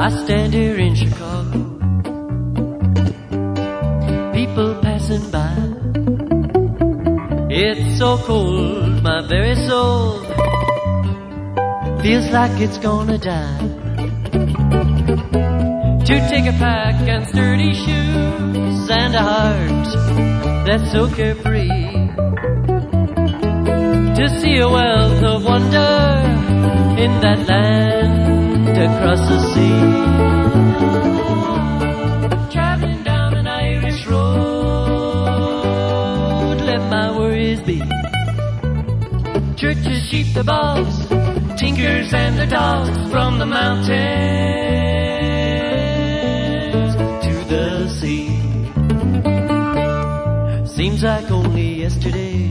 I stand here in Chicago, people passing by. It's so cold, my very soul feels like it's gonna die. To take a pack and sturdy shoes and a heart that's so carefree, to see a wealth of wonder in that land across the sea. Traveling down an Irish road, let my worries be. Churches, sheep, the bogs, tinkers and the dogs, from the mountains to the sea. Seems like only yesterday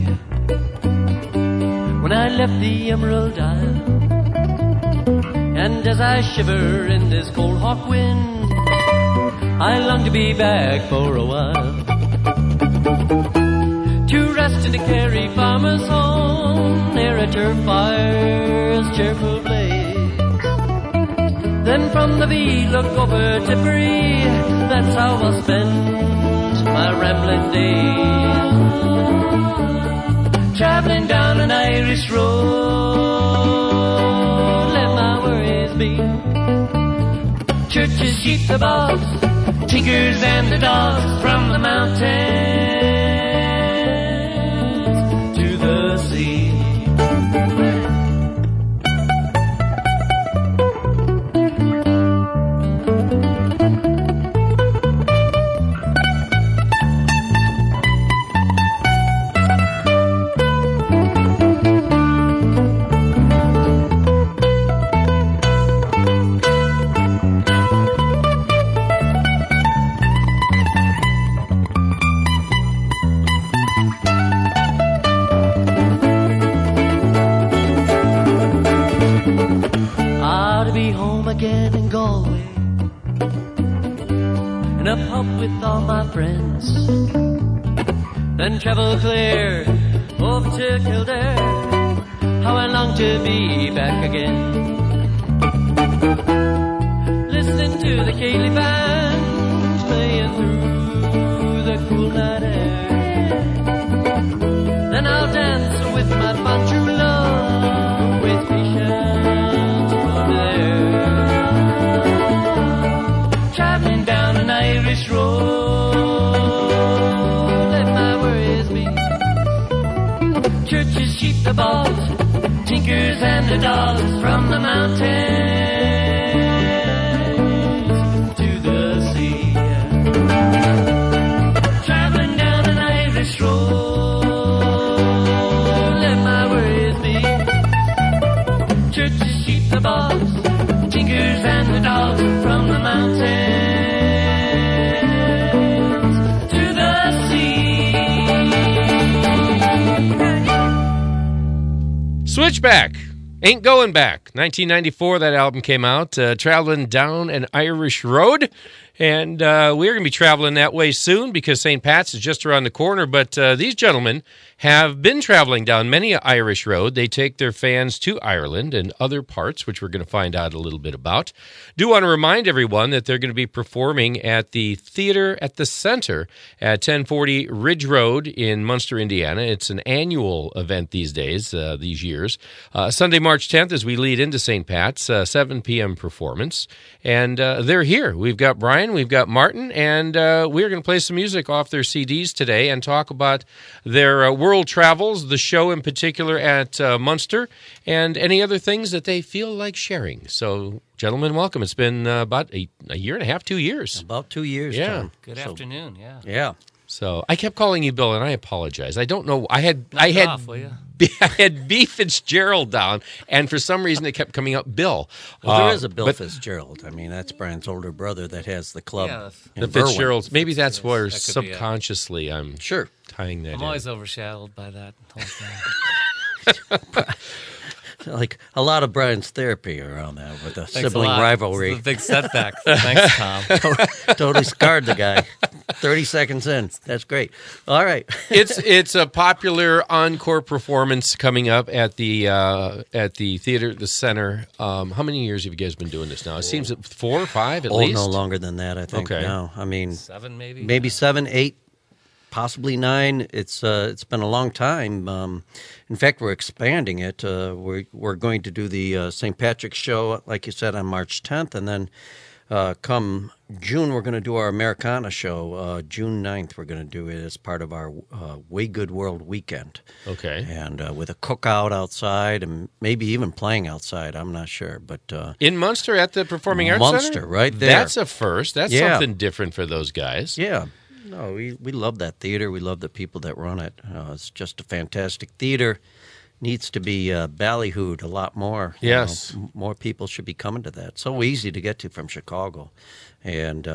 when I left the Emerald Isle, and as I shiver in this cold hot wind, I long to be back for a while, to rest in the Kerry farmer's home near a turf fire's cheerful blaze. Then from the V look over Tipperary, that's how I'll spend my rambling days. Traveling down an Irish road, let my worries be. Churches, sheep, the bogs, tinkers and the dogs, from the mountains to the sea. Again in Galway, in a pub with all my friends, then travel clear over to Kildare. How I long to be back again, listening to the Cayley band playing through the cool night air. Then I'll dance with my fond true love, with patience over there. Traveling down an Irish road, let my worries be. Churches, sheep, the bogs, tinkers and the dogs, from the mountains to the sea. Traveling down an Irish road, let my worries be. Churches, sheep, the bogs, tinkers and the dogs, from the mountains to the sea. Switchback, Ain't Going Back. 1994, that album came out, traveling down an Irish road. And we're going to be traveling that way soon because St. Pat's is just around the corner. But these gentlemen have been traveling down many Irish road. They take their fans to Ireland and other parts, which we're going to find out a little bit about. Do want to remind everyone that they're going to be performing at the Theater at the Center at 1040 Ridge Road in Munster, Indiana. It's an annual event these days, these years. Sunday, March 10th, as we lead into St. Pat's, 7 p.m. performance. And they're here. We've got Brian, we've got Martin, and we're going to play some music off their CDs today and talk about their world travels, the show in particular at Munster, and any other things that they feel like sharing. So, gentlemen, welcome. It's been about a year and a half, 2 years. About 2 years, yeah. Tom. Good afternoon, yeah. Yeah. So I kept calling you Bill, and I apologize. I don't know. I had B. Fitzgerald down, and for some reason it kept coming up Bill. Well, there is a Bill Fitzgerald. I mean, that's Brian's older brother that has the club. Yeah, the Fitzgeralds. Maybe that's where subconsciously I'm tying that in. I'm always overshadowed by that whole thing. like a lot of Brian's therapy around that with the Thanks sibling a lot. rivalry. It's a big setback. Thanks, Tom. Totally scarred the guy. 30 seconds in. That's great. All right. It's a popular encore performance coming up at the theater, the center. How many years have you guys been doing this now? It seems 4 or 5 at least. No longer than that, I think. Okay. Now, I mean, 7 maybe? maybe 7, 8, possibly 9. It's been a long time. In fact, we're expanding it. We're going to do the St. Patrick's show, like you said, on March 10th, and then come June, we're going to do our Americana show. June 9th, we're going to do it as part of our Way Good World weekend. Okay. And with a cookout outside and maybe even playing outside. I'm not sure. But in Munster at the Performing Arts Center? Munster, right there. That's a first. That's Yeah. something different for those guys. Yeah. No, we love that theater. We love the people that run it. It's just a fantastic theater. Needs to be ballyhooed a lot more. Yes. More people should be coming to that. So easy to get to from Chicago. And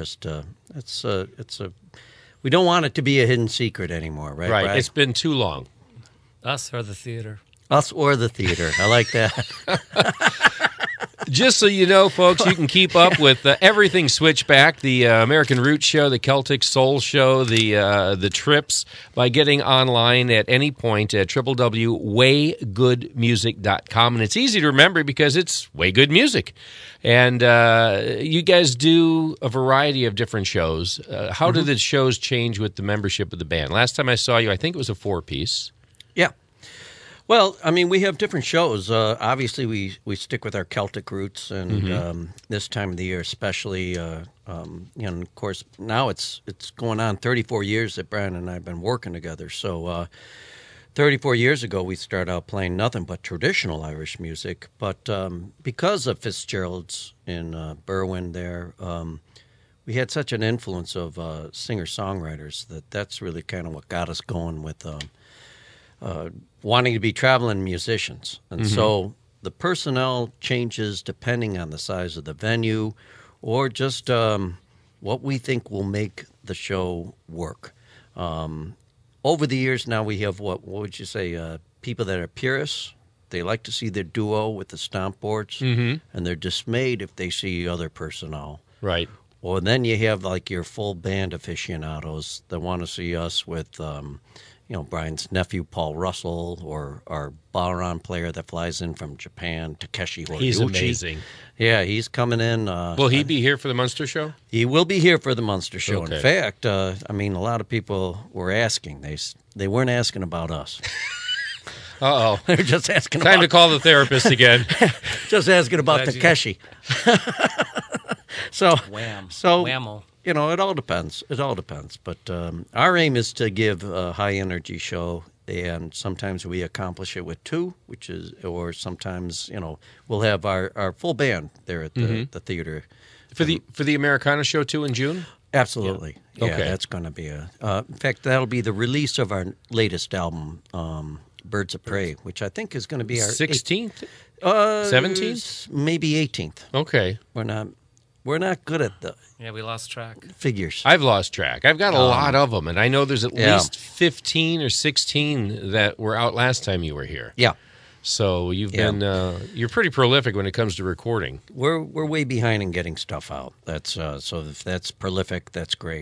we don't want it to be a hidden secret anymore, right? Right. Brad? It's been too long. Us or the theater? Us or the theater. I like that. Just so you know, folks, you can keep up with everything Switchback, the American Roots Show, the Celtic Soul Show, the trips, by getting online at any point at www.waygoodmusic.com. And it's easy to remember because it's Way Good Music. And you guys do a variety of different shows. How do the shows change with the membership of the band? Last time I saw you, I think it was a 4-piece. Yeah. Well, I mean, we have different shows. Obviously, we stick with our Celtic roots, and this time of the year, especially, of course, now it's going on 34 years that Brian and I have been working together. So, 34 years ago, we started out playing nothing but traditional Irish music. But because of Fitzgerald's in Berwyn, there, we had such an influence of singer-songwriters that's really kind of what got us going with. Wanting to be traveling musicians. And so the personnel changes depending on the size of the venue or just what we think will make the show work. Over the years now we have, what would you say, people that are purists. They like to see their duo with the stomp boards, and they're dismayed if they see other personnel. Right. Or then you have like your full band aficionados that want to see us with Brian's nephew, Paul Russell, or our Balaram player that flies in from Japan, Takeshi Horiuchi. He's amazing. Yeah, he's coming in. Will he be here for the Munster show? He will be here for the Munster show. Okay. In fact, a lot of people were asking. They weren't asking about us. Uh-oh. They're just asking Time about to call the therapist again. just asking about Glad you- Takeshi. So, Wham. So, Whammo. it all depends. It all depends. But our aim is to give a high-energy show, and sometimes we accomplish it with 2, or sometimes, we'll have our full band there at the theater. For the Americana show, too, in June? Absolutely. Yeah, Okay. that's going to be in fact, that'll be the release of our latest album, Birds of Prey, which I think is going to be our 16th? 17th? Maybe 18th. Okay. We're not good at the Yeah, we lost track. figures. I've lost track. I've got a lot of them, and I know there's at Yeah. least 15 or 16 that were out last time you were here. Yeah. So you've been you're pretty prolific when it comes to recording. We're way behind in getting stuff out. That's so if that's prolific, that's great.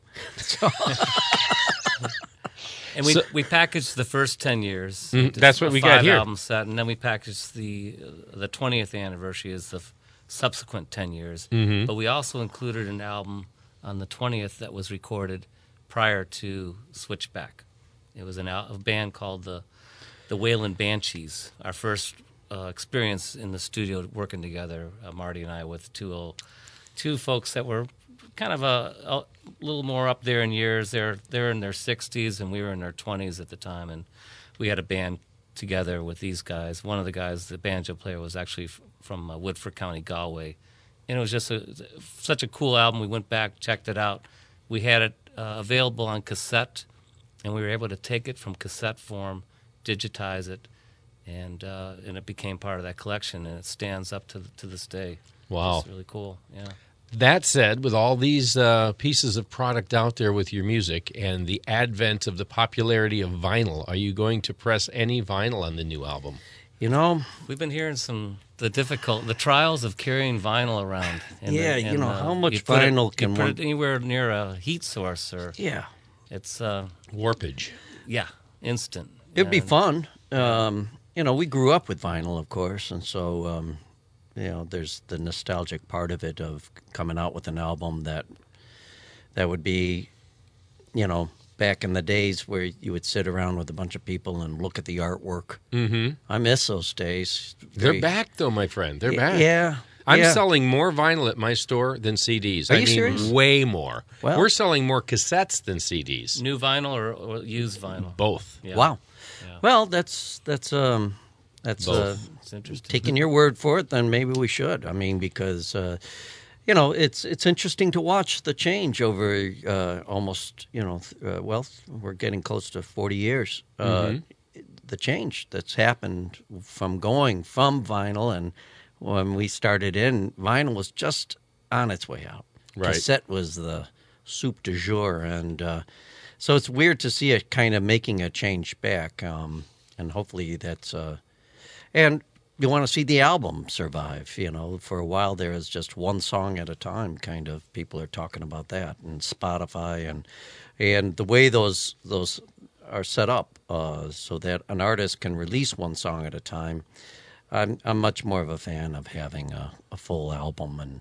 And we packaged the first 10 years. That's what we got here. 5-album set, and then we packaged the 20th anniversary as the subsequent 10 years. But we also included an album on the 20th that was recorded prior to Switchback. It was a band called the Wayland Banshees. Our first experience in the studio working together, Marty and I, with two folks that were kind of a little more up there in years. They're in their 60s, and we were in our 20s at the time, and we had a band together with these guys. One of the guys, the banjo player, was actually from Woodford County, Galway, and it was just such a cool album. We went back, checked it out. We had it available on cassette, and we were able to take it from cassette form, digitize it, and it became part of that collection, and it stands up to this day. Wow. It's really cool, yeah. That said, with all these pieces of product out there with your music and the advent of the popularity of vinyl, are you going to press any vinyl on the new album? You know, We've been hearing the trials of carrying vinyl around. Yeah, you know, how much you put vinyl it, can you put one- it anywhere near a heat source, or yeah, it's Warpage. instant. it'd be And fun. You know, we grew up with vinyl, of course, and so you know, there's the nostalgic part of it of coming out with an album that would be, you know, back in the days where you would sit around with a bunch of people and look at the artwork. Mm-hmm. I miss those days. They're back, though, my friend. They're back. Yeah. I'm yeah. selling more vinyl at my store than CDs. Are I you mean, serious? way more. Well- We're selling more cassettes than CDs. New vinyl or used vinyl? Both. Yeah. Wow. Yeah. Well, that's Both. It's interesting. taking your word for it, then maybe we should. I mean, because you know, it's interesting to watch the change over almost, you know, well, we're getting close to 40 years. The change that's happened from going from vinyl, and when we started in, vinyl was just on its way out. Right. Cassette was the soup du jour, and so it's weird to see it kind of making a change back, and hopefully that's and you want to see the album survive. You know, for a while there is just one song at a time. Kind of people are talking about that, and Spotify, and the way those are set up, so that an artist can release one song at a time. I'm much more of a fan of having a full album,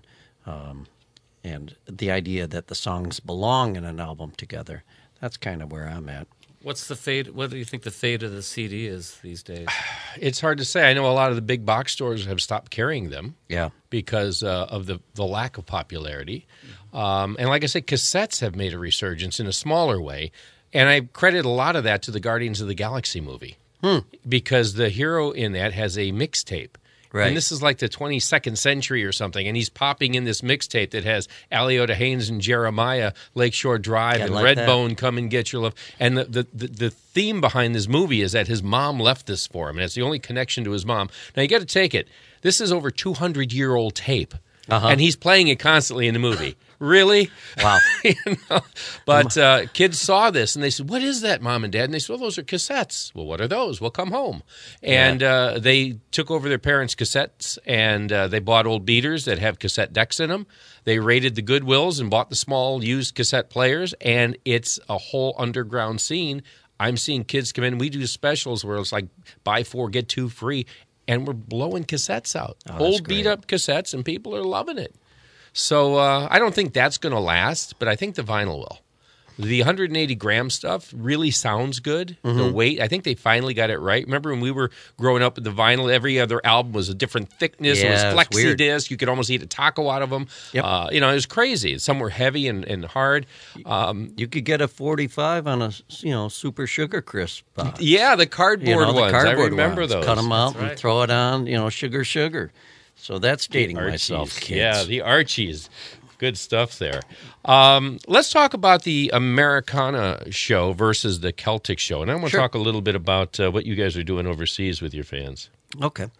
and the idea that the songs belong in an album together. That's kind of where I'm at. What's the fate? What do you think the fate of the CD is these days? It's hard to say. I know a lot of the big box stores have stopped carrying them Yeah. because of the lack of popularity. And like I said, cassettes have made a resurgence in a smaller way. And I credit a lot of that to the Guardians of the Galaxy movie. Because the hero in that has a mixtape. Right. And this is like the 22nd century or something. And he's popping in this mixtape that has Aliota Haynes and Jeremiah, Lakeshore Drive, I and like that. Redbone, Come and Get Your Love. And the theme behind this movie is that his mom left this for him. And it's the only connection to his mom. Now, you got to take it. This is over 200-year-old tape. And he's playing it constantly in the movie. Really? Wow. You know? But kids saw this and they said, "What is that, Mom and Dad?" And they said, "Well, those are cassettes." "Well, what are those?" "Well, come home." And they took over their parents' cassettes and they bought old beaters that have cassette decks in them. They raided the Goodwills and bought the small used cassette players, and it's a whole underground scene. I'm seeing kids come in. We do specials where it's like buy 4, get 2 free, and we're blowing cassettes out. Old great. beat-up cassettes, and people are loving it. So I don't think that's going to last, but I think the vinyl will. The 180-gram stuff really sounds good. The weight, I think they finally got it right. Remember when we were growing up with the vinyl, every other album was a different thickness. Yeah, it was it's weird. flexi-disc. You could almost eat a taco out of them. Yep. You know, it was crazy. Some were heavy and hard. You could get a 45 on a, you know, Super Sugar Crisp box. Yeah, the cardboard You know, the ones. cardboard I remember ones. those. Cut them out right. and throw it on, you know, sugar. So that's dating Archies. myself, kids. Yeah, the Archies. Good stuff there. Let's talk about the Americana show versus the Celtic show. And I want to Sure. talk a little bit about what you guys are doing overseas with your fans. Okay.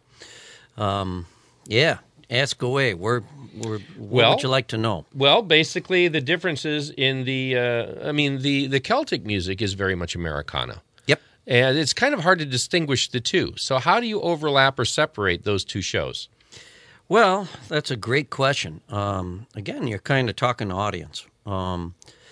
Yeah. Ask away. What Well- would you like to know? Well, basically, the differences in the Celtic music is very much Americana. Yep. And it's kind of hard to distinguish the two. So how do you overlap or separate those two shows? Well, that's a great question. Again, you're kind of talking to audience. When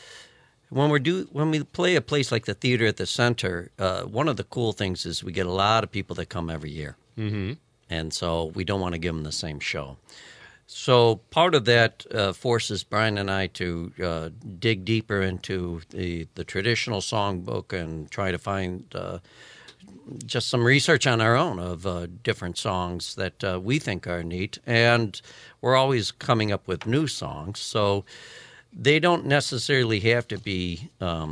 we play a place like the Theater at the Center, one of the cool things is we get a lot of people that come every year. Mm-hmm. And so we don't want to give them the same show. So part of that forces Brian and I to dig deeper into the traditional songbook and try to find just some research on our own of different songs that we think are neat. And we're always coming up with new songs. So they don't necessarily have to be,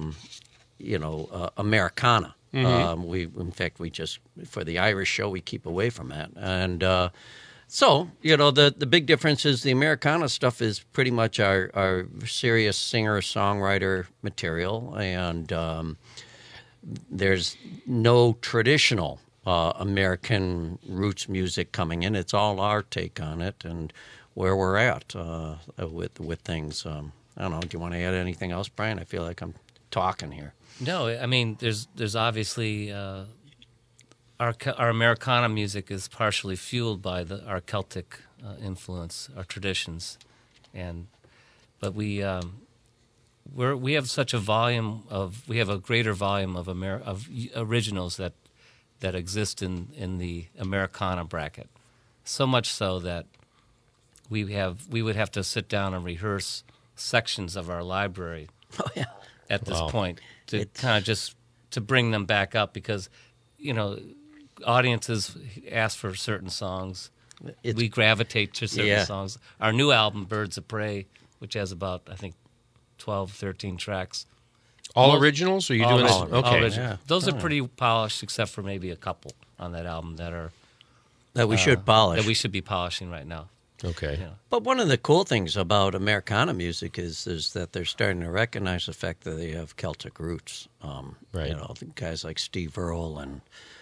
Americana. In fact, we just, for the Irish show, we keep away from that. And so, you know, the big difference is the Americana stuff is pretty much our serious singer-songwriter material, and there's no traditional American roots music coming in. It's all our take on it and where we're at with things. I don't know. Do you want to add anything else, Brian? I feel like I'm talking here. No, I mean, there's obviously our Americana music is partially fueled by our Celtic influence, our traditions, but we have such a we have a greater volume of originals that exist in the Americana bracket, so much so that we would have to sit down and rehearse sections of our library at this point to kind of just to bring them back up, because audiences ask for certain songs. We gravitate to certain songs. Our new album, Birds of Prey, which has about, I think, 12, 13 tracks. All originals? Or are you doing this? Okay. All original. Yeah. Those are pretty polished, except for maybe a couple on that album that we should polish. That we should be polishing right now. Okay. Yeah. But one of the cool things about Americana music is that they're starting to recognize the fact that they have Celtic roots. Right. Guys like Steve Earle and,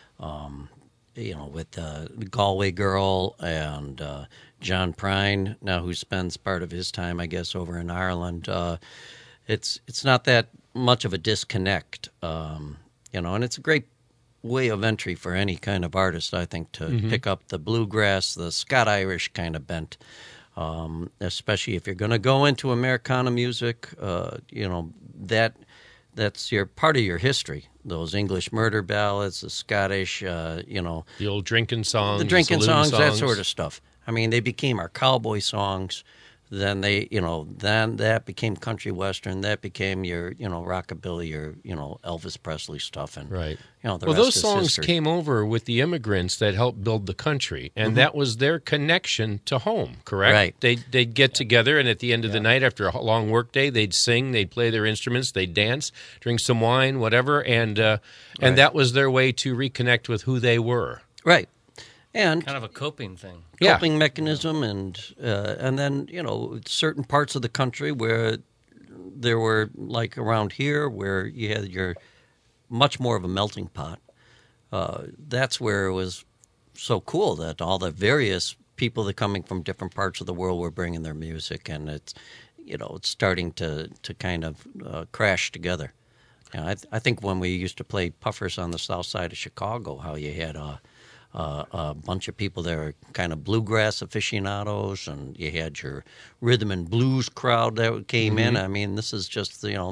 with Galway Girl and John Prine, now who spends part of his time, I guess, over in Ireland. It's not that much of a disconnect, and it's a great way of entry for any kind of artist, I think, to pick up the bluegrass, the Scot-Irish kind of bent, especially if you're going to go into Americana music. That's your part of your history. Those English murder ballads, the Scottish, the old drinking songs, the drinking songs, that sort of stuff. I mean, they became our cowboy songs. Then then that became country western. That became your, rockabilly, your, Elvis Presley stuff, and right. The well, rest those is songs history. came over with the immigrants that helped build the country, and that was their connection to home. Correct? Right. They'd get together, and at the end of the night, after a long work day, they'd sing, they'd play their instruments, they'd dance, drink some wine, whatever, and that was their way to reconnect with who they were. Right. And kind of a coping thing. Coping mechanism, and then certain parts of the country where there were, like around here, where you had your much more of a melting pot. That's where it was so cool that all the various people that coming from different parts of the world were bringing their music, and it's starting to kind of crash together. I think when we used to play Puffers on the south side of Chicago, how you had a bunch of people that are kind of bluegrass aficionados, and you had your rhythm and blues crowd that came in. I mean, this is just the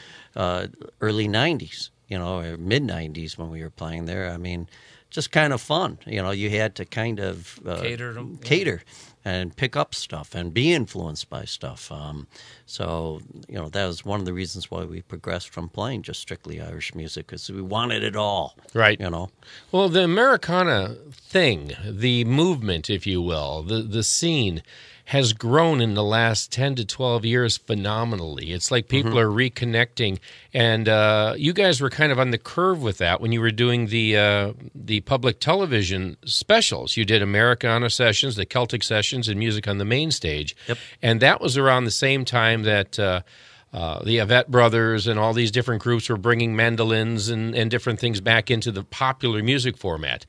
early 90s, or mid 90s when we were playing there. I mean, just kind of fun. You had to kind of cater and pick up stuff and be influenced by stuff. So that was one of the reasons why we progressed from playing just strictly Irish music, because we wanted it all. Right. Well, the Americana thing, the movement, if you will, the scene has grown in the last 10 to 12 years phenomenally. It's like people are reconnecting, and you guys were kind of on the curve with that when you were doing the public television specials. You did Americana sessions, the Celtic sessions, and music on the main stage. Yep. And that was around the same time that the Avett Brothers and all these different groups were bringing mandolins and different things back into the popular music format.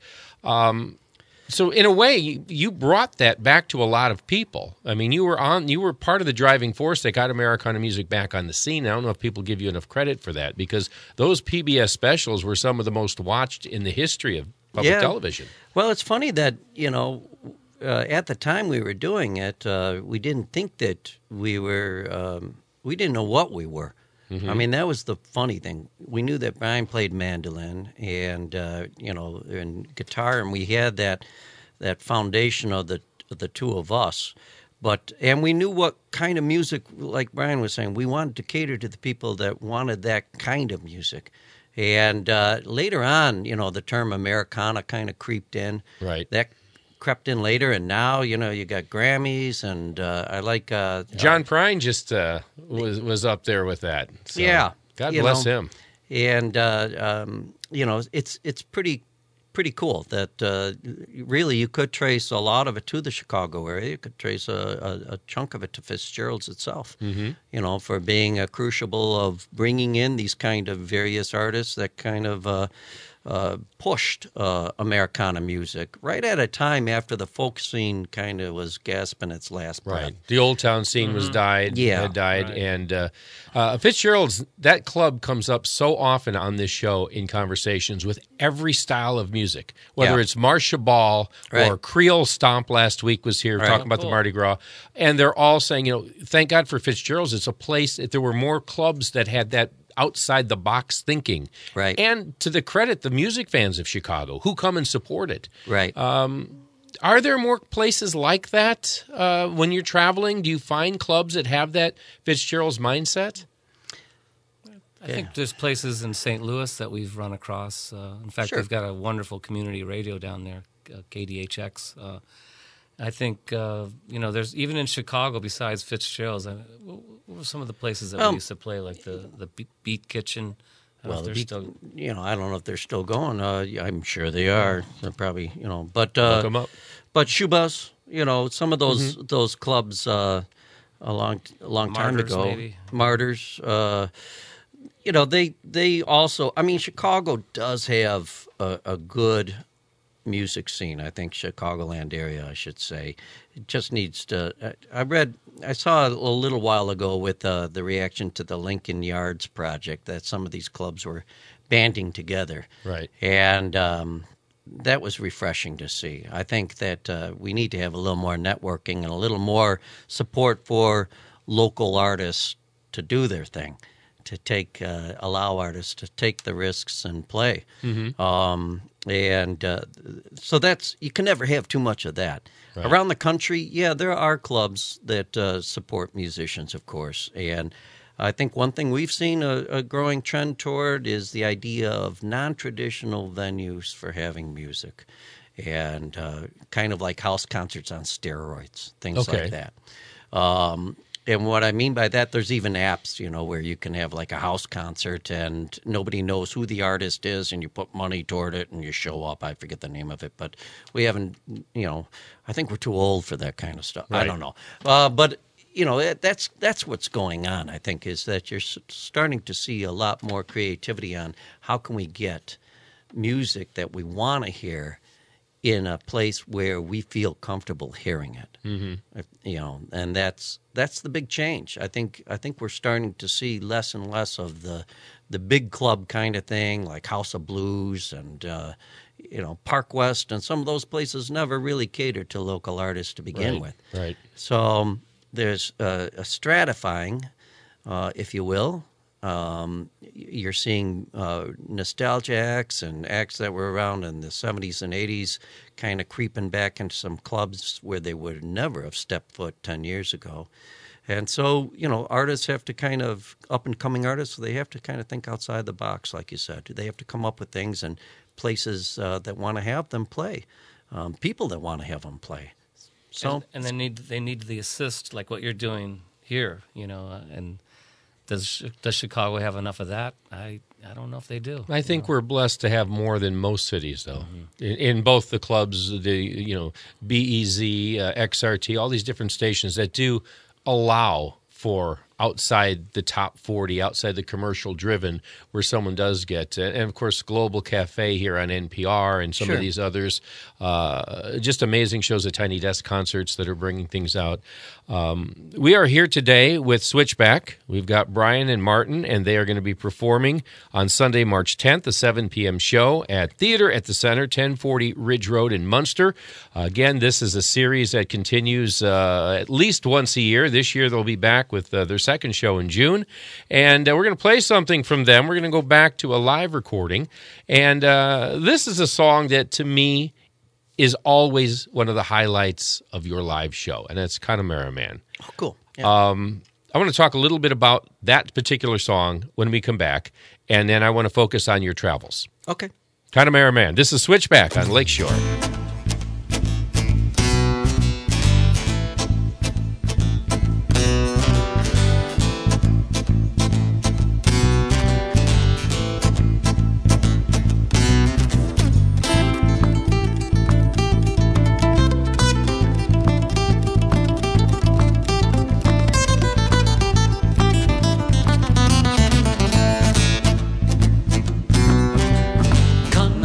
So in a way, you brought that back to a lot of people. I mean, you were part of the driving force that got Americana music back on the scene. I don't know if people give you enough credit for that, because those PBS specials were some of the most watched in the history of public television. Well, it's funny that, at the time we were doing it, we didn't think that we were, we didn't know what we were. I mean, that was the funny thing. We knew that Brian played mandolin and and guitar, and we had that foundation of the two of us. And we knew what kind of music, like Brian was saying, we wanted to cater to the people that wanted that kind of music. And later on, the term Americana kind of creeped in. Right. That crept in later, and now you got Grammys, and I like John Prine just was up there with that. So God bless him. And it's pretty cool that really you could trace a lot of it to the Chicago area. You could trace a chunk of it to Fitzgerald's itself. For being a crucible of bringing in these kind of various artists that kind of pushed Americana music right at a time after the folk scene kind of was gasping its last breath. Right. The Old Town scene had died. Right. And Fitzgerald's, that club comes up so often on this show in conversations with every style of music, whether it's Marcia Ball or Right. Creole Stomp last week was here talking about the Mardi Gras. And they're all saying, thank God for Fitzgerald's. It's a place, if there were more clubs that had that outside the box thinking. Right. And to the credit, the music fans of Chicago who come and support it. Right. Are there more places like that when you're traveling? Do you find clubs that have that Fitzgerald's mindset? I think there's places in St. Louis that we've run across. In fact, Sure. we've got a wonderful community radio down there, KDHX. I think there's even in Chicago besides Fitzgerald's. What were some of the places that we used to play, like the Beat Kitchen? I don't know if they're still. I don't know if they're still going. I'm sure they are. They're probably, but Look 'em up. but Shoebus, some of those clubs a long time Martyrs, ago, maybe. Martyrs. They also. I mean, Chicago does have a good music scene. I think Chicagoland area, I should say, it just needs to. I saw a little while ago with the reaction to the Lincoln Yards project that some of these clubs were banding together, Right. and that was refreshing to see. I think that we need to have a little more networking and a little more support for local artists to do their thing, to allow artists to take the risks and play. So that's, you can never have too much of that. Right. Around the country, there are clubs that support musicians, of course. And I think one thing we've seen a growing trend toward is the idea of non-traditional venues for having music, and kind of like house concerts on steroids, things like that. And what I mean by that, there's even apps, where you can have like a house concert and nobody knows who the artist is, and you put money toward it and you show up. I forget the name of it, but we haven't, I think we're too old for that kind of stuff. Right. I don't know. But that's what's going on, I think, is that you're starting to see a lot more creativity on how can we get music that we want to hear in a place where we feel comfortable hearing it. And that's the big change. I think we're starting to see less and less of the big club kind of thing, like House of Blues and Park West, and some of those places never really catered to local artists to begin with. Right. So there's a stratifying, if you will. You're seeing nostalgia acts and acts that were around in the 70s and 80s kind of creeping back into some clubs where they would never have stepped foot 10 years ago. And so, artists have to kind of, up-and-coming artists, they have to kind of think outside the box, like you said. They have to come up with things and places that want to have them play, people that want to have them play. So, And they need the assist, like what you're doing here, and does Chicago have enough of that? I don't know if they do. I think we're blessed to have more than most cities, though, in both the clubs, the BEZ, XRT, all these different stations that do allow for outside the top 40, outside the commercial driven, where someone does get, and of course, Global Cafe here on NPR and some of these others, just amazing shows at Tiny Desk Concerts that are bringing things out. We are here today with Switchback. We've got Brian and Martin, and they are going to be performing on Sunday, March 10th, a 7 p.m. show at Theater at the Center, 1040 Ridge Road in Munster. Again, this is a series that continues at least once a year. This year, they'll be back with their second show in June, and we're going to play something from them. We're going to go back to a live recording, and this is a song that, to me, is always one of the highlights of your live show, and it's Connemara Man. oh, cool. Yeah. I want to talk a little bit about that particular song when we come back, and then I want to focus on your travels. Okay. Connemara Man. This is Switchback on Lakeshore. Connemara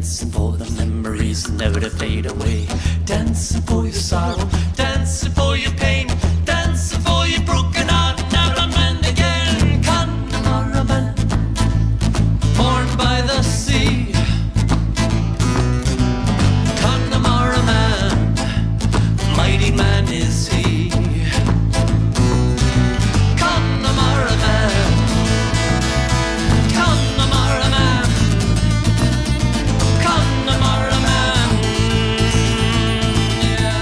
dancing for the memories never to fade away. Dancing for your sorrow, dancing for your pain, dancing for your broken heart, never to mend again. Connemara man, born by the sea. Connemara man, mighty man is he. Connemara man, Connemara man, Connemara man, yeah.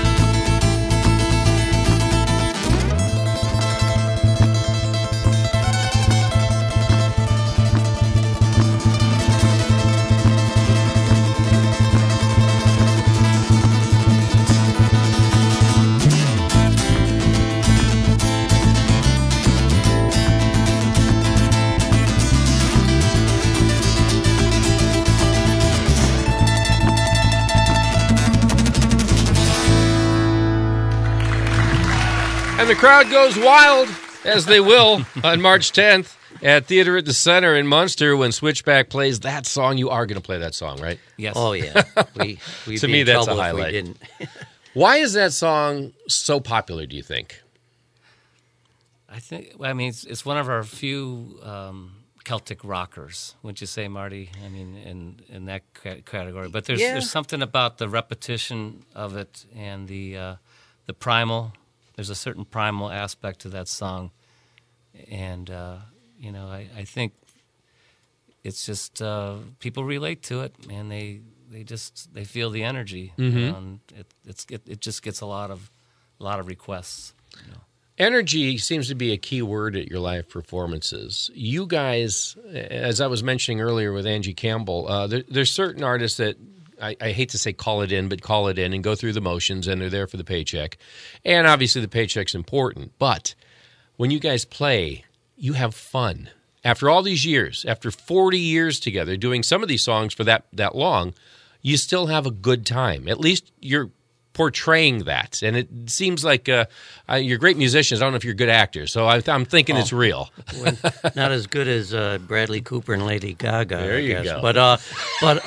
And the crowd goes wild, as they will on March 10th at Theater at the Center in Munster when Switchback plays that song. You are going to play that song, right? Yes. Oh yeah, we'd To be me, in that's a trouble if highlight. we didn't. Why is that song so popular, do you think? I mean, it's one of our few Celtic rockers. Would you say, Marty? I mean, in that category. But Yeah. there's something about the repetition of it and the primal. There's a certain primal aspect to that song, and I think it's just people relate to it, and they feel the energy, you know, and it just gets a lot of requests. You know. Energy seems to be a key word at your live performances. You guys, as I was mentioning earlier with Angie Campbell, there's certain artists that I hate to say call it in, but call it in and go through the motions, and they're there for the paycheck. And obviously the paycheck's important. But when you guys play, you have fun. After all these years, after 40 years together, doing some of these songs for that long, you still have a good time. At least you're portraying that. And it seems like you're great musicians. I don't know if you're good actors. So I'm thinking it's real. Not as good as Bradley Cooper and Lady Gaga. There you I guess. go. But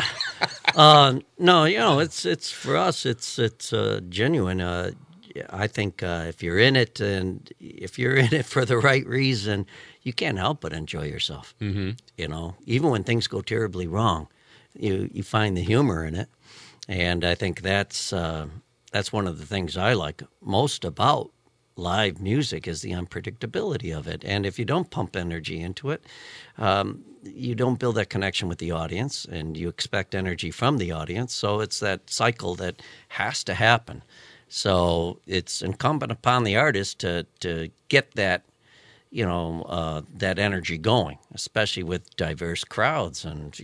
no, you know, it's for us. It's genuine. I think if you're in it and if you're in it for the right reason, you can't help but enjoy yourself. Mm-hmm. You know, even when things go terribly wrong, you find the humor in it, and I think that's one of the things I like most about live music is the unpredictability of it. And if you don't pump energy into it, you don't build that connection with the audience, and you expect energy from the audience. So it's that cycle that has to happen. So it's incumbent upon the artist to get that, that energy going, especially with diverse crowds. And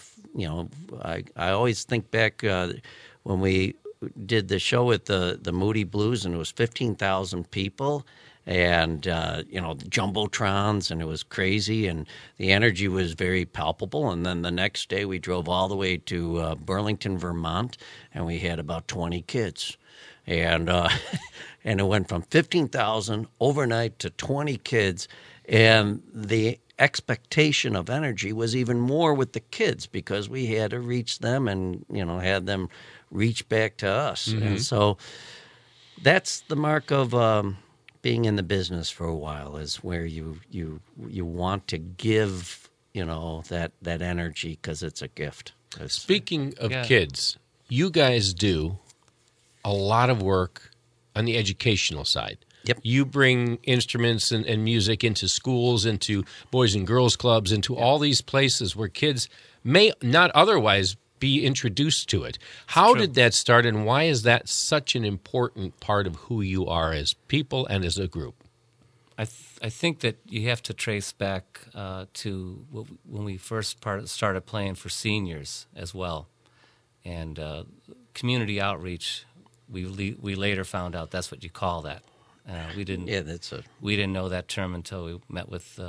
I always think back when we did the show with the Moody Blues, and it was 15,000 people, and the jumbotrons, and it was crazy, and the energy was very palpable. And then the next day we drove all the way to Burlington, Vermont, and we had about 20 kids. And and it went from 15,000 overnight to 20 kids, and the expectation of energy was even more with the kids because we had to reach them and had them reach back to us. Mm-hmm. And so that's the mark of being in the business for a while, is where you want to give that energy because it's a gift. Speaking of kids, you guys do a lot of work on the educational side. Yep. You bring instruments and music into schools, into boys and girls clubs, into all these places where kids may not otherwise be introduced to it. How did that start, and why is that such an important part of who you are as people and as a group? I think that you have to trace back to when we first started playing for seniors as well, and community outreach. We later found out that's what you call that. We didn't. Yeah, we didn't know that term until we met with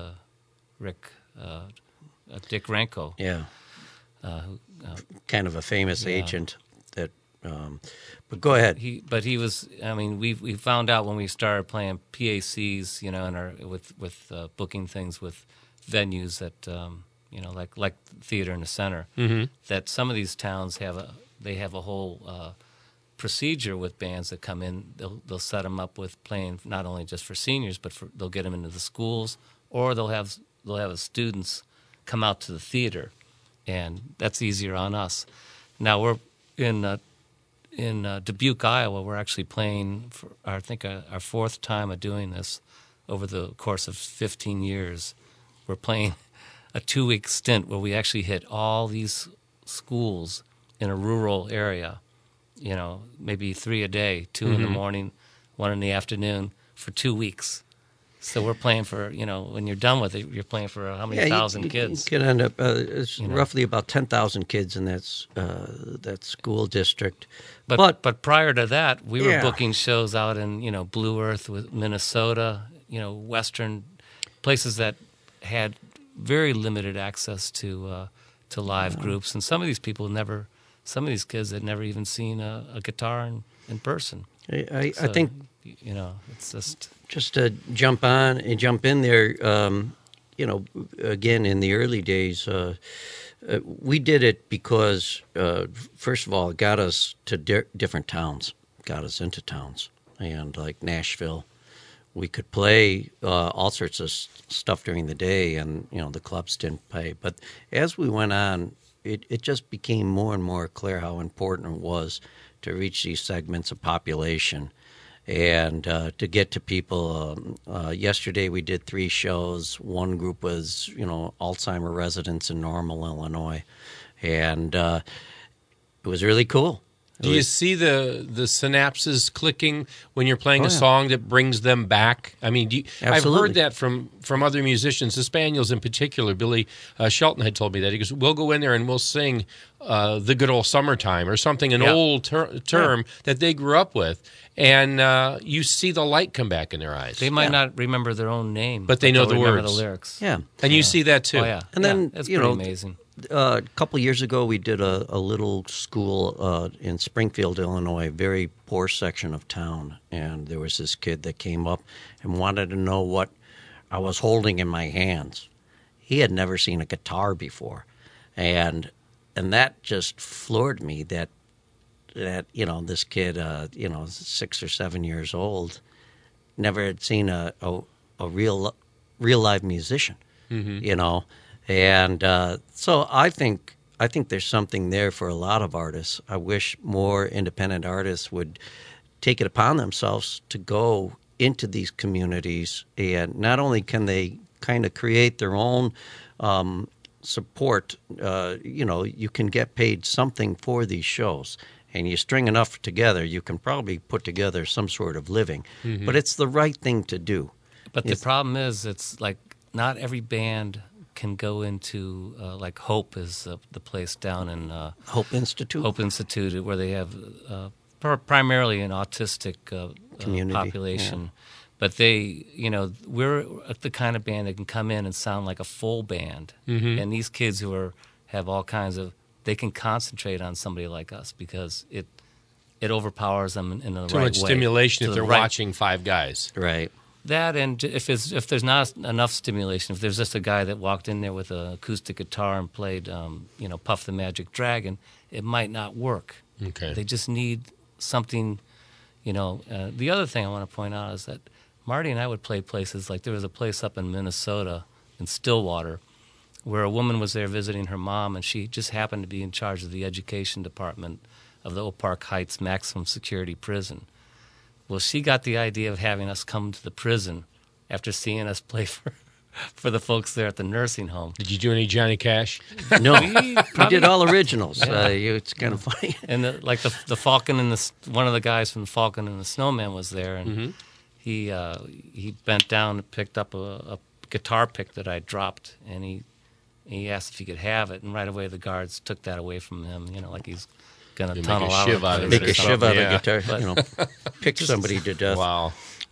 Dick Ranko. Yeah, kind of a famous agent. That, but go ahead. He was. I mean, we found out when we started playing PACs, with booking things with venues that like Theater in the Center. That some of these towns have a whole procedure with bands that come in. They'll set them up with playing not only just for seniors, but they'll get them into the schools, or they'll have the students come out to the theater, and that's easier on us. Now we're in Dubuque, Iowa. We're actually playing for our fourth time of doing this over the course of 15 years. We're playing a 2-week stint where we actually hit all these schools in a rural area. Maybe 3 a day, 2 in the morning, 1 in the afternoon, for 2 weeks. So we're playing for, when you're done with it, you're playing for how many thousand kids? You can end up, it's roughly about 10,000 kids in that school district. But prior to that, we were booking shows out in, Blue Earth, Minnesota, western places that had very limited access to live groups. And some of these kids had never even seen a guitar in person. I think it's just to jump in there. Again, in the early days, we did it because first of all, it got us to different towns, got us into towns, and like Nashville, we could play all sorts of stuff during the day, and the clubs didn't pay. But as we went on, it just became more and more clear how important it was to reach these segments of population and to get to people. Yesterday we did 3 shows. One group was, Alzheimer residents in Normal, Illinois, and it was really cool. Do you see the synapses clicking when you're playing a song that brings them back? I mean, I've heard that from other musicians, the Spaniels in particular. Billy Shelton had told me that. He goes, we'll go in there and we'll sing The Good Old Summertime or something, an old term that they grew up with. And you see the light come back in their eyes. They might not remember their own name, but they know the remember words. the lyrics. Yeah. And you see that too. Oh, yeah. And then, that's pretty amazing. A couple years ago, we did a little school in Springfield, Illinois, a very poor section of town. And there was this kid that came up and wanted to know what I was holding in my hands. He had never seen a guitar before. And that just floored me that this kid, 6 or 7 years old, never had seen a real live musician, And so I think there's something there for a lot of artists. I wish more independent artists would take it upon themselves to go into these communities, and not only can they kind of create their own support, you can get paid something for these shows. And you string enough together, you can probably put together some sort of living. But it's the right thing to do. But the problem is, it's like not every band can go into like Hope is the place down in Hope Institute, where they have primarily an autistic community population. Yeah. But we're the kind of band that can come in and sound like a full band, and these kids who have all kinds of, they can concentrate on somebody like us because it overpowers them in the right way. Too much stimulation if they're watching 5 guys. Right. That, and if there's not enough stimulation, if there's just a guy that walked in there with an acoustic guitar and played, Puff the Magic Dragon, it might not work. Okay. They just need something, The other thing I want to point out is that Marty and I would play places like there was a place up in Minnesota, in Stillwater, where a woman was there visiting her mom, and she just happened to be in charge of the education department of the Oak Park Heights maximum security prison. Well, she got the idea of having us come to the prison after seeing us play for the folks there at the nursing home. Did you do any Johnny Cash? No, we did all originals. It's kind of funny. And the Falcon and one of the guys from the Falcon and the Snowman was there, and he bent down and picked up a guitar pick that I dropped, and he asked if he could have it, and right away the guards took that away from him, like he's going to tunnel out of it. Make a shiv out of the guitar, pick somebody to death. Wow.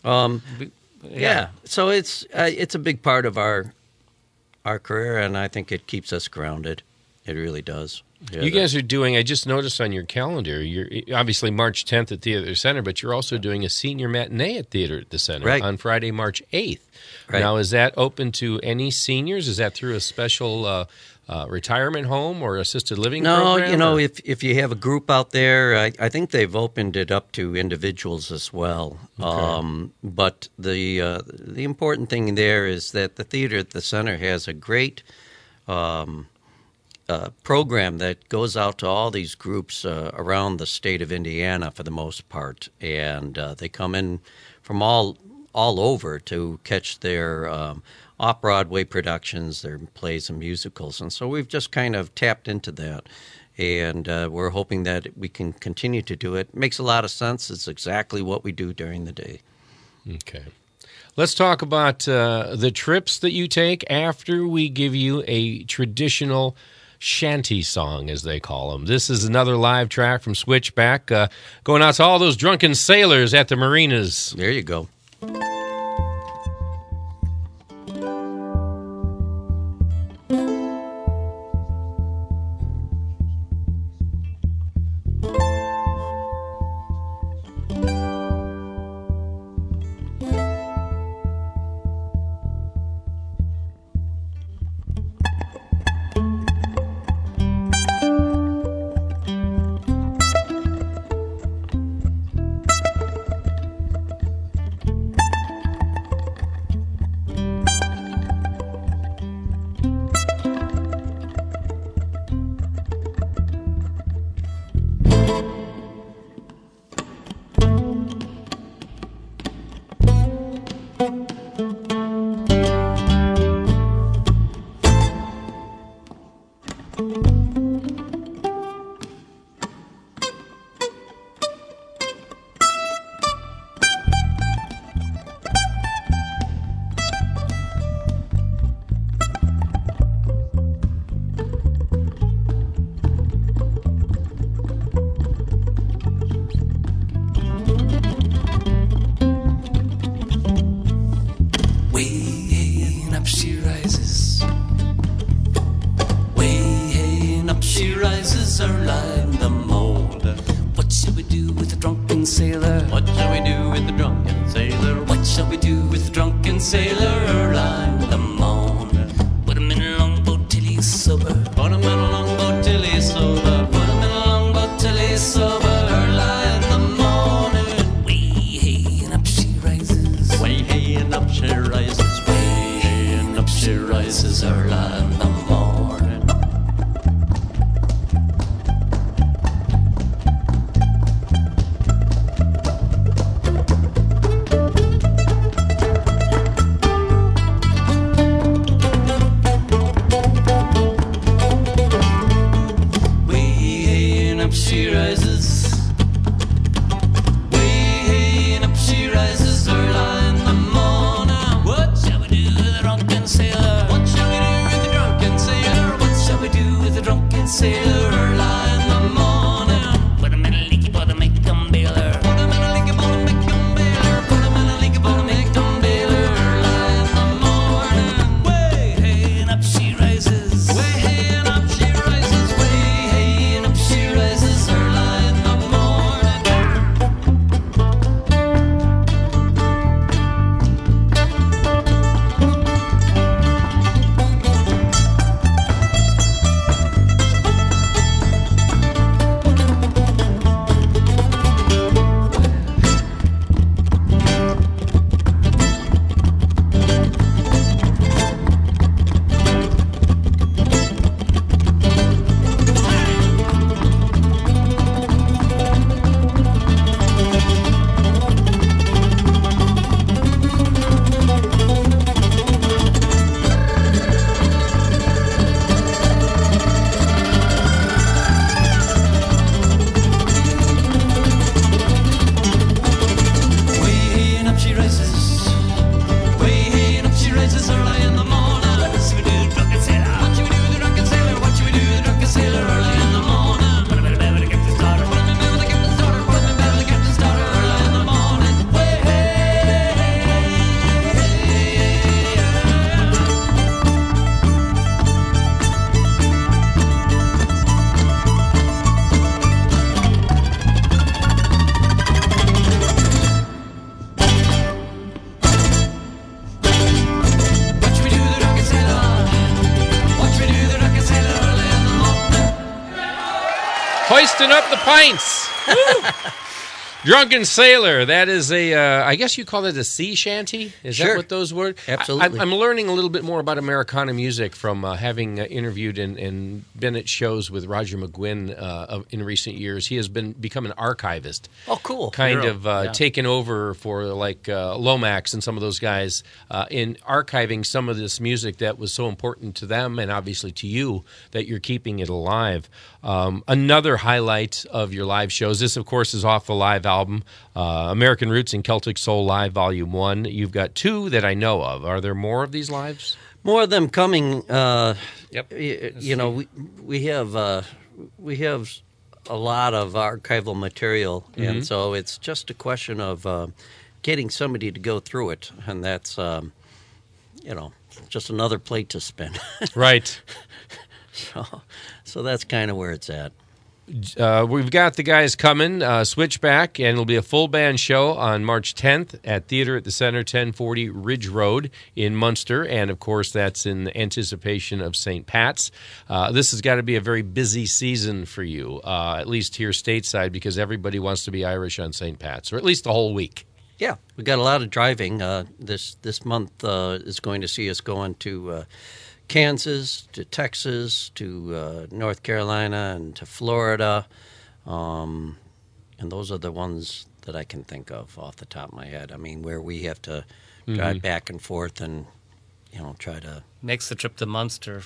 Yeah. So it's a big part of our career, and I think it keeps us grounded. It really does. Yeah, You guys are doing, I just noticed on your calendar, you're obviously March 10th at Theater Center, but you're also doing a senior matinee at Theater at the Center Right. on Friday, March 8th. Right. Now, is that open to any seniors? Is that through a special retirement home or assisted living No, program? you know, or- if you have a group out there, I think they've opened it up to individuals as well. But the important thing there is that the Theater at the Center has a great program that goes out to all these groups around the state of Indiana for the most part, and they come in from all over to catch their off-Broadway productions, their plays and musicals, and so we've just kind of tapped into that, and we're hoping that we can continue to do it. Makes a lot of sense. It's exactly what we do during the day. Okay. Let's talk about the trips that you take after we give you a traditional shanty song, as they call them. This is another live track from Switchback, going out to all those drunken sailors at the marinas. There you go. Way up she rises. Way up she rises early in the morning. What shall we do with the drunken sailor? What shall we do with the drunken sailor? What shall we do with the drunken sailor early in the morning? Put him in a longboat till he's sober. Put him in a longboat till he's sober. Put him in a longboat till he's sober early in the morning. Way up she rises. Way up she rises. Way up she rises early in the morning. Way up she rises. Way up she rises early in the morning. What shall we do with the drunken sailor? What shall we do with the drunken sailor? What shall we do with the drunken sailor early in the morning? Put him in a leaky boat and make him bailor. Put him in a leaky boat and make him bailor. Put him in a leaky boat and make him bailor early in the morning. Way up she rises. Way up she rises. Way up she rises early in the morning. Hoisting up the pints. Drunken Sailor, that is I guess you call it a sea shanty? Is Sure. that what those were? Absolutely. I'm learning a little bit more about Americana music from having interviewed and been at shows with Roger McGuinn in recent years. He has become an archivist. Oh, cool. Kind Hero, of yeah. taken over for like Lomax and some of those guys in archiving some of this music that was so important to them and obviously to you that you're keeping it alive. Another highlight of your live shows, this of course is off the live album, American Roots and Celtic Soul Live Volume 1. You've got 2 that I know of. Are there more of these lives? More of them coming. Yep. You know, we have a lot of archival material, and so it's just a question of getting somebody to go through it, and that's just another plate to spin. Right. So that's kind of where it's at. We've got the guys coming, Switchback, and it'll be a full band show on March 10th at Theater at the Center, 1040 Ridge Road in Munster, and of course that's in anticipation of St. Pat's. This has got to be a very busy season for you, at least here stateside, because everybody wants to be Irish on St. Pat's, or at least the whole week. Yeah, we got a lot of driving. This month is going to see us going to Kansas, to Texas, to North Carolina, and to Florida. And those are the ones that I can think of off the top of my head. I mean, where we have to drive back and forth and, try to Makes the trip to Munster.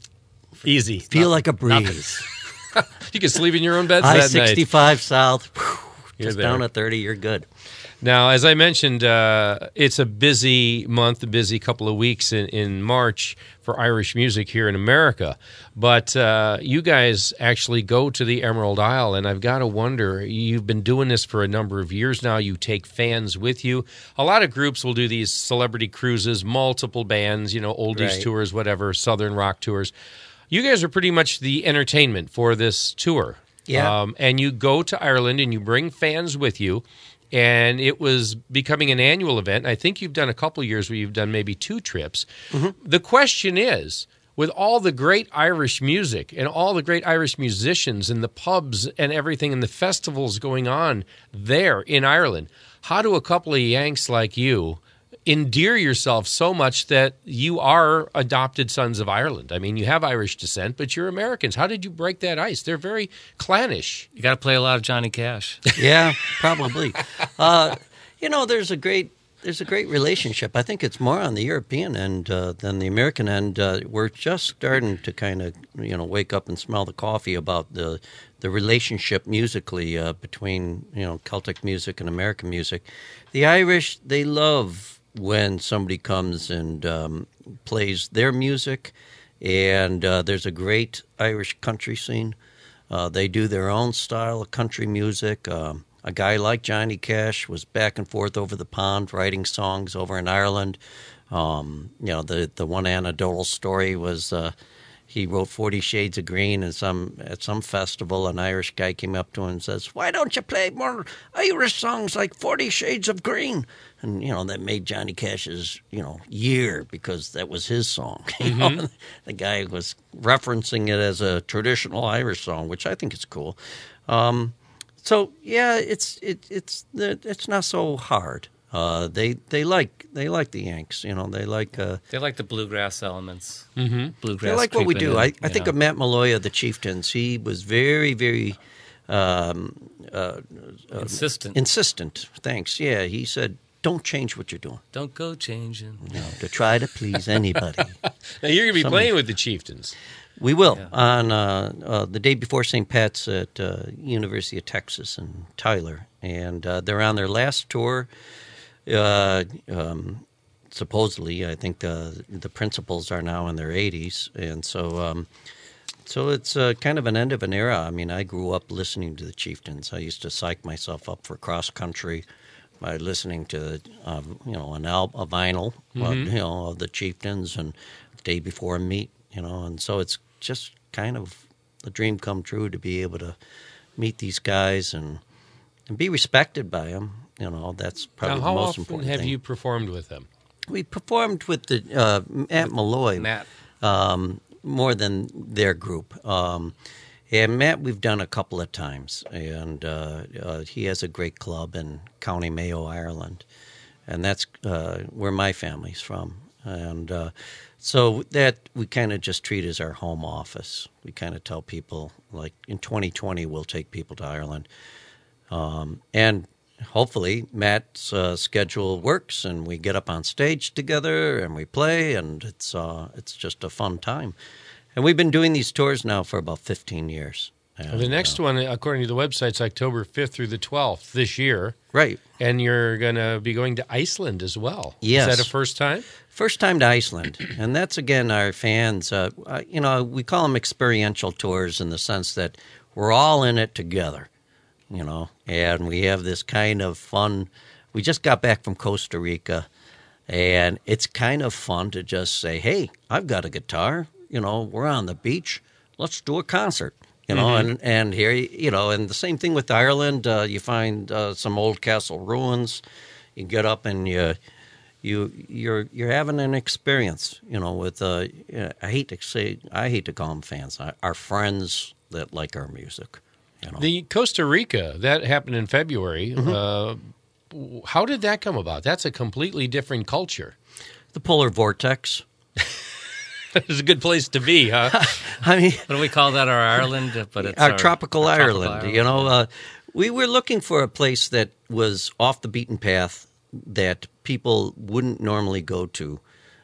Easy. feel like a breeze. You can sleep in your own beds that night. I-65 south, You're just there. down at 30, you're good. Now, as I mentioned, it's a busy month, a busy couple of weeks in March for Irish music here in America. But you guys actually go to the Emerald Isle, and I've got to wonder, you've been doing this for a number of years now. You take fans with you. A lot of groups will do these celebrity cruises, multiple bands, oldies Right. tours, whatever, Southern rock tours. You guys are pretty much the entertainment for this tour. Yeah. And you go to Ireland, and you bring fans with you. And it was becoming an annual event. I think you've done a couple of years where you've done maybe 2 trips. The question is, with all the great Irish music and all the great Irish musicians and the pubs and everything and the festivals going on there in Ireland, how do a couple of Yanks like you endear yourself so much that you are adopted sons of Ireland? I mean, you have Irish descent, but you're Americans. How did you break that ice? They're very clannish. You got to play a lot of Johnny Cash. Yeah, probably. There's a great relationship. I think it's more on the European end than the American end. We're just starting to kind of wake up and smell the coffee about the relationship musically between Celtic music and American music. The Irish, they love when somebody comes and plays their music, and there's a great Irish country scene. They do their own style of country music. A guy like Johnny Cash was back and forth over the pond writing songs over in Ireland. The one anecdotal story was he wrote 40 Shades of Green, and at some festival, an Irish guy came up to him and says, "Why don't you play more Irish songs like 40 Shades of Green?" And, that made Johnny Cash's, year, because that was his song. The guy was referencing it as a traditional Irish song, which I think is cool. So yeah, it's not so hard. They like the Yanks, They like They like the bluegrass elements. Mm-hmm. Bluegrass. they like what we creeping do. in, I think of Matt Malloy of the Chieftains. He was very, very insistent. Thanks. Yeah, he said, "Don't change what you're doing. Don't go changing. To try to please anybody." Now, you're going to be playing with the Chieftains. We will on the day before St. Pat's at University of Texas in Tyler, and they're on their last tour. Supposedly, I think the principals are now in their 80s, and so it's kind of an end of an era. I mean, I grew up listening to the Chieftains. I used to psych myself up for cross country by listening to a vinyl, of the Chieftains, and the day before meet, and so it's just kind of a dream come true to be able to meet these guys and be respected by them. That's probably Now, the most how often important have thing. you performed with them? We performed with the Matt Malloy Matt. more than their group. And Matt, we've done a couple of times, and he has a great club in County Mayo, Ireland, and that's where my family's from. And so that we kind of just treat as our home office. We kind of tell people, like, in 2020, we'll take people to Ireland. And hopefully Matt's schedule works, and we get up on stage together, and we play, and it's just a fun time. And we've been doing these tours now for about 15 years. And, The next one, according to the website, is October 5th through the 12th this year. Right. And you're going to be going to Iceland as well. Yes. Is that a first time? First time to Iceland. And that's, again, our fans. We call them experiential tours in the sense that we're all in it together, and we have this kind of fun. We just got back from Costa Rica, and it's kind of fun to just say, hey, I've got a guitar. We're on the beach. Let's do a concert. And here, and the same thing with Ireland. You find some old castle ruins. You get up and you're having an experience. With I hate to call them fans. Our friends that like our music. The Costa Rica, that happened in February. How did that come about? That's a completely different culture. The polar vortex. It's a good place to be, huh? I mean, What do we call that? Our Ireland, but it's our tropical our tropical Ireland. We were looking for a place that was off the beaten path that people wouldn't normally go to,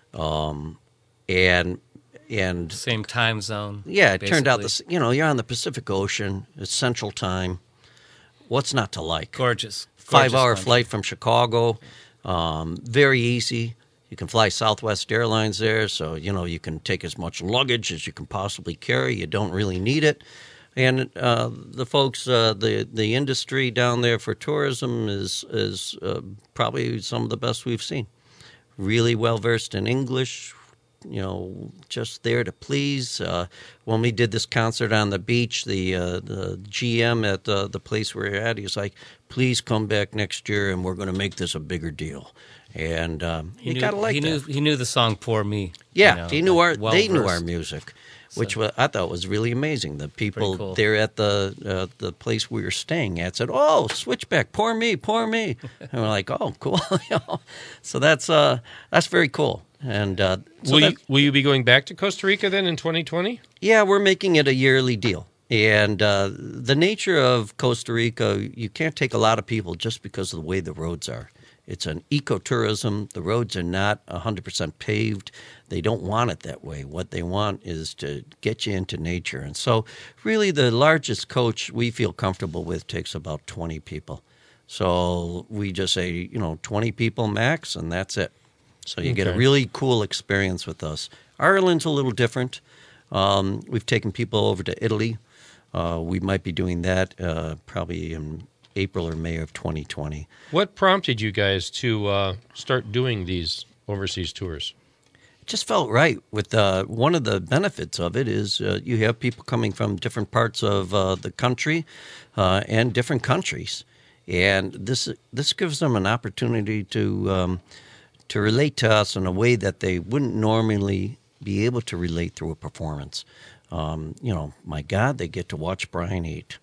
and Same time zone. yeah, it turned out basically. you're on the Pacific Ocean. It's Central Time. What's not to like? Gorgeous. 5-hour country. flight from Chicago. Very easy. You can fly Southwest Airlines there, so you can take as much luggage as you can possibly carry. You don't really need it. And the folks, the industry down there for tourism is probably some of the best we've seen. Really well versed in English. Just there to please. When we did this concert on the beach, the GM at the place we were at, he was like, "Please come back next year, and we're going to make this a bigger deal." And you gotta like that. He knew the song "Poor Me." Yeah, he knew our. well They knew our versed. music, which I thought was really amazing. The people cool. there at the place we were staying at said, "Oh, Switchback, poor me," and we're like, "Oh, cool." So that's very cool. And Will you be going back to Costa Rica then in 2020? yeah, we're making it a yearly deal. And the nature of Costa Rica, you can't take a lot of people just because of the way the roads are. It's an ecotourism. The roads are not 100% paved. They don't want it that way. What they want is to get you into nature. And so really the largest coach we feel comfortable with takes about 20 people. So we just say, 20 people max, and that's it. So you get a Okay. really cool experience with us. Ireland's a little different. We've taken people over to Italy. We might be doing that probably in April or May of 2020. What prompted you guys to start doing these overseas tours? It just felt right. With one of the benefits of it is you have people coming from different parts of the country and different countries, and this gives them an opportunity to relate to us in a way that they wouldn't normally be able to relate through a performance. My God, they get to watch Brian eat.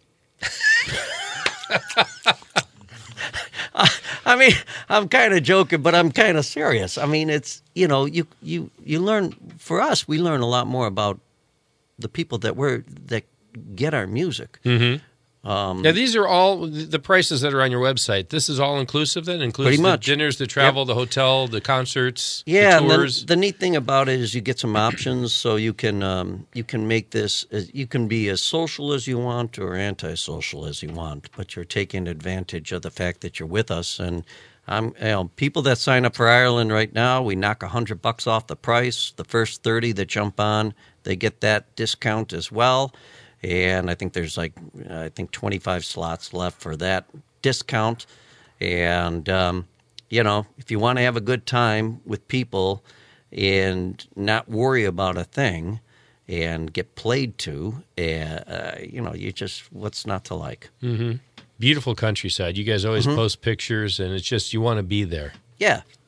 I mean, I'm kind of joking, but I'm kind of serious. I mean, it's, you learn, for us, we learn a lot more about the people that get our music. Mm-hmm. Now, these are all the prices that are on your website. This is all inclusive then? Includes Pretty much. the dinners, the travel, the hotel, the concerts, Yeah, the and then tours? the neat thing about it is you get some options, so you can make this. You can be as social as you want or antisocial as you want, but you're taking advantage of the fact that you're with us. And people that sign up for Ireland right now, we knock $100 off the price. The first 30 that jump on, they get that discount as well. And I think there's 25 slots left for that discount. And, if you want to have a good time with people and not worry about a thing and get played to, you just, what's not to like? Mm-hmm. Beautiful countryside. You guys always post pictures, and it's just you want to be there. Yeah.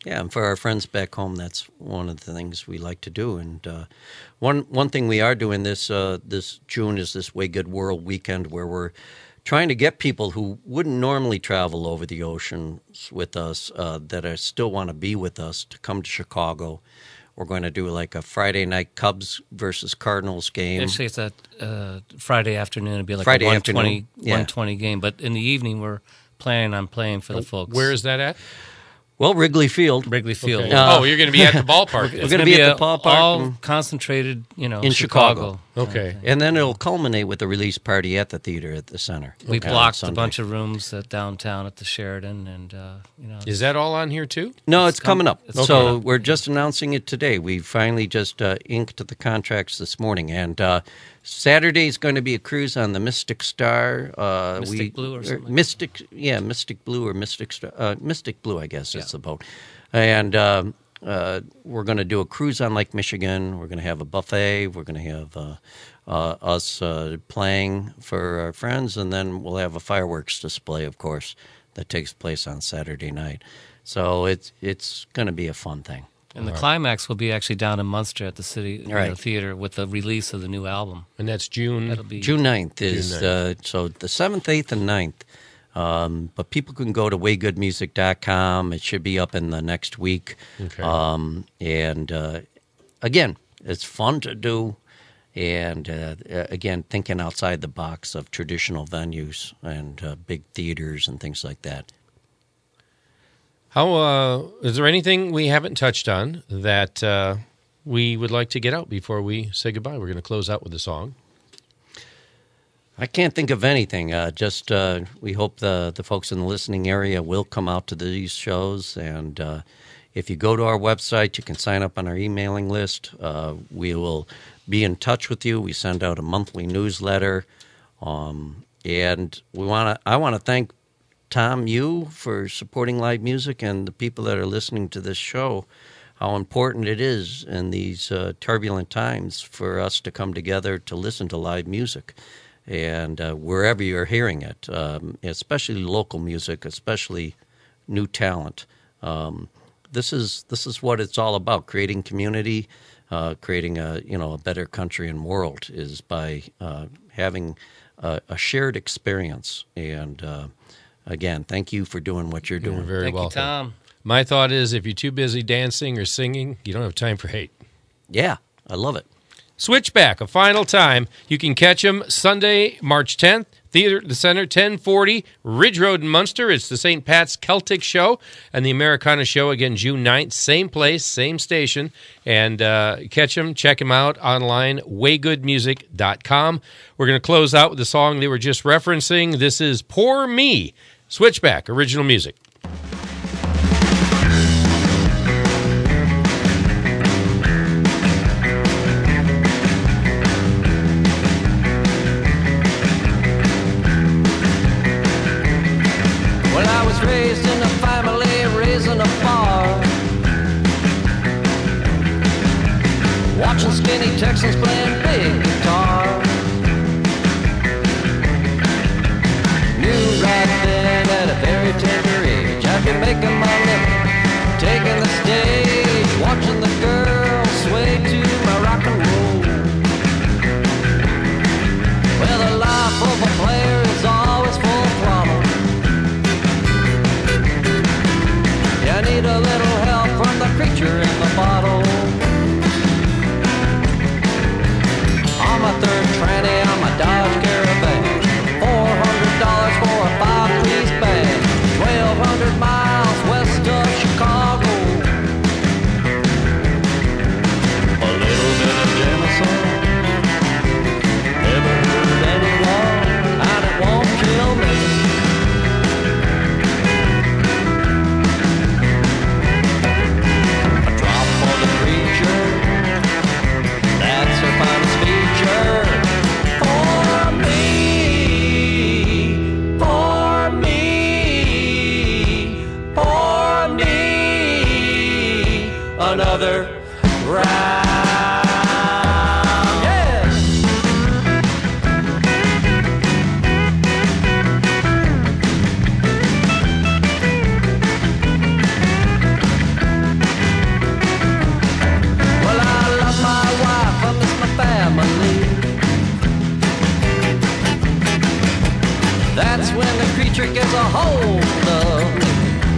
Yeah, and for our friends back home, that's one of the things we like to do. And one thing we are doing this June is this Way Good World Weekend, where we're trying to get people who wouldn't normally travel over the oceans with us, still want to be with us, to come to Chicago. We're going to do like a Friday night Cubs versus Cardinals game. Actually, it's a Friday afternoon. It'd be like Friday a 120 afternoon, game. But in the evening, we're planning on playing for the folks. Where is that at? Well, Wrigley Field. Wrigley Field. Okay. You're going to be at the ballpark. We're going to be at the ballpark all concentrated, in Chicago. Okay. And then it'll culminate with a release party at the theater at the center. We on blocked a Sunday. bunch of rooms downtown at the Sheridan, and Is that all on here too? No, it's coming up. it's So coming up. we're just announcing it today. We finally just inked the contracts this morning, and Saturday is going to be a cruise on the Mystic Star. Mystic Blue or something like Mystic, Mystic Blue or Mystic Star. Mystic Blue, I guess it's the boat. And we're going to do a cruise on Lake Michigan. We're going to have a buffet. We're going to have us playing for our friends, and then we'll have a fireworks display, of course, that takes place on Saturday night. So it's going to be a fun thing. And the climax will be actually down in Munster at the City Right. Theater with the release of the new album. And that's June. That'll be June 9th is June 9th. so the 7th, 8th, and 9th. But people can go to waygoodmusic.com. It should be up in the next week. Okay. Again, it's fun to do. And again, thinking outside the box of traditional venues and big theaters and things like that. How is there anything we haven't touched on that we would like to get out before we say goodbye? We're going to close out with a song. I can't think of anything. Just we hope the folks in the listening area will come out to these shows. And if you go to our website, you can sign up on our emailing list. We will be in touch with you. We send out a monthly newsletter. And I want to thank Tom, you, for supporting live music, and the people that are listening to this show, how important it is in these turbulent times for us to come together to listen to live music. And wherever you're hearing it, especially local music, especially new talent, this is what it's all about: creating community, creating a better country and world is by having a shared experience. And again, thank you for doing what you're doing. You're very Thank welcome. you, Tom. My thought is, if you're too busy dancing or singing, you don't have time for hate. Yeah, I love it. Switchback, a final time. You can catch them Sunday, March 10th, Theater at the Center, 1040 Ridge Road in Munster. It's the St. Pat's Celtic Show and the Americana Show, again, June 9th. Same place, same station. And catch them, check them out online, waygoodmusic.com. We're going to close out with the song they were just referencing. This is Poor Me, Switchback, original music. Well, I was raised in a family raising a bar, watching skinny Texans playing big guitar. Knew right then at a very tender age I'd be making my living, taking the stage, watching the girls sway to my rock and roll. Well, the life of a player is always full throttle. I need a little help from the creature in the bottle. That's when the creature gets a hold of me.